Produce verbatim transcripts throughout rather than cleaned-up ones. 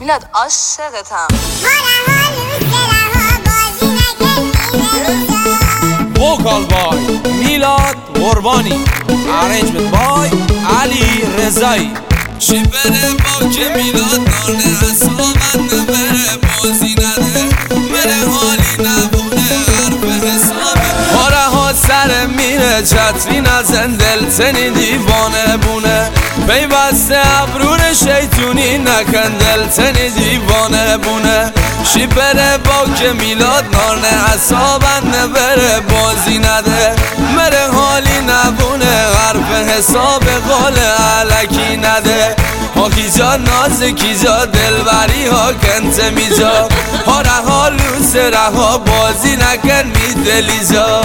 میلاد عاشقتم. وکال بای میلاد قربانی، ارنجمنت بای علی رضایی. چی بره با که میلاد نانه حسابت نبره بازی نده مره حالی نبونه حرف حسابه پاره ها سر میره چتری نزن دل تنی دیوانه بونه پیوسته ابرون شیطونی نکن دل تنی دیوانه بونه. چی بره با که میلاد نانه حسابت نبره بازی نده مره حالی نبونه حرف حساب قول علکی نده. هاکی جا نازکی جا دلبری ها کنت می جا ها رها لوس رها بازی نکن می دلی جا.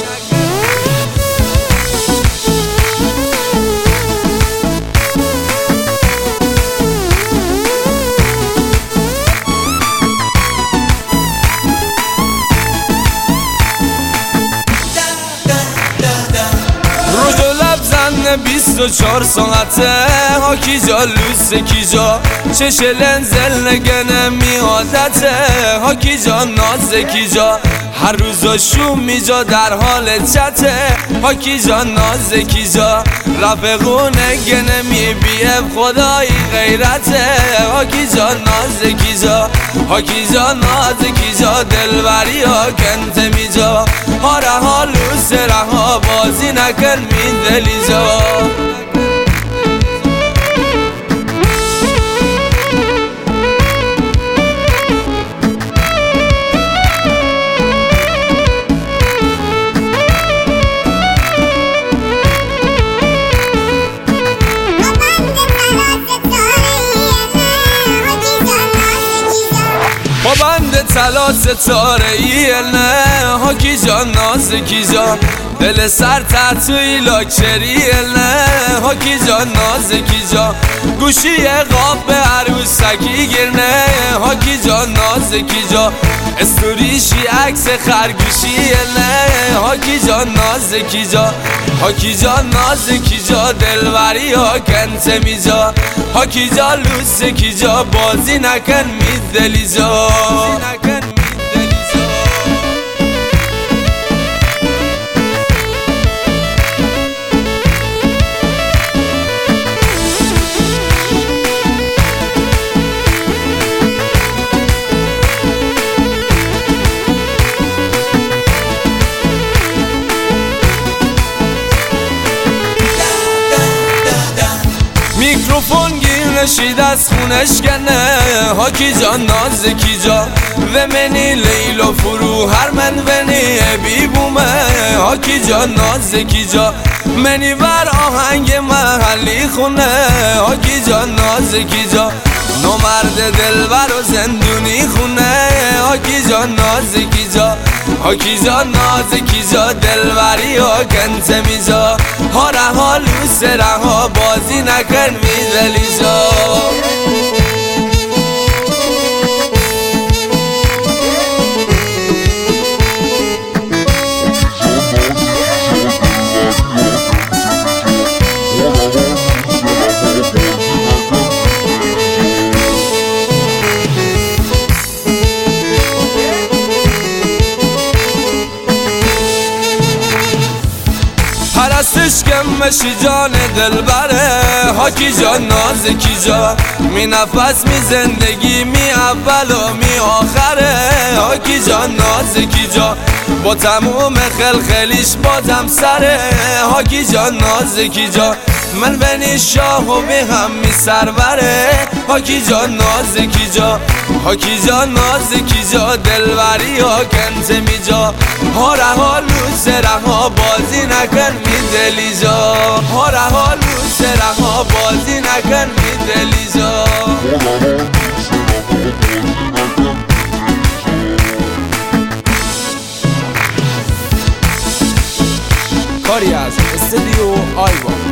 بیست و چهار ساعته هاکی جا لوسه کی جا چش لنزل نگنه میادته هاکی جا نازه کی جا هر روزا شوم می جا در حال چته هاکی جا نازه کی جا رفقونه گنه می بیه خدایی غیرته هاکی جا نازه کی جا هاکی جا نازه کی جا دلبری ها کنت می جا ها رها لوسه رها بازی نکن می دلی جا. با بند طلا ستاره ای نه هاکی جا نازکی جا دل سر تحتوی لاکچری نه هاکی جا نازکی جا گوشی قاب به عروسکی گرنه هاکی جا نازکی جا استوریشی عکس خرگوشی نه هاکی جا نازکی جا هاکی جا نازکی جا دلبری ها کنت می جا هاکی جا لوسکی جا بازی نکن می دلی جا. میکروفون گیر نشید از خونش کنه هاکی جا نازکی جا و منی لیل و فرو هر من ونی بی بومه هاکی جا نازکی جا منی بر آهنگ محلی خونه هاکی جا نازکی جا نمرد دلبر و زندونی خونه هاکی جا نازکی جا هاکی جا نازکی جا دلبری ها کنت می جا ها رها لوس رها بازی نکن می دلی جا. پرستش کمشی جان دلبره هاکی جا نازکی جا می نفس می زندگی می اول و می آخره هاکی جا نازکی جا با تموم خلخلیش بازم سره هاکی جا نازکی جا من بنی شاه و به هم می سروره هاکی جا نازکی جا هاکی جا نازکی جا دلبری ها کنت می جا ها رها لوس رها بازی نکن می دلی جا ها رها لوس رها بازی نکن می دلی جا. کاری از استودیو آیوا.